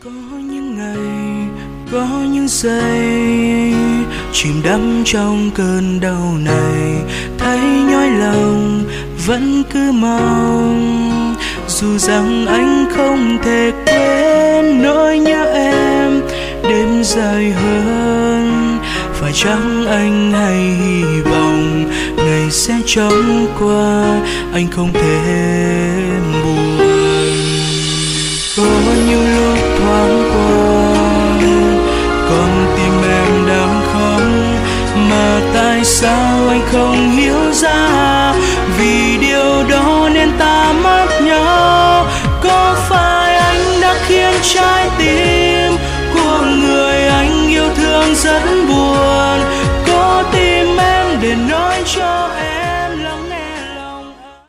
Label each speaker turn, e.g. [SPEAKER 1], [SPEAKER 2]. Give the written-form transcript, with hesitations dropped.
[SPEAKER 1] Có những ngày, có những giây chìm đắm trong cơn đau này, thấy nhói lòng vẫn cứ mong, dù rằng anh không thể quên nỗi nhớ em đêm dài hơn. Phải chăng anh hay hy vọng ngày sẽ chóng qua, anh không thể buồn. Có những lúc thoáng qua con tim em đang khóc, mà tại sao anh không hiểu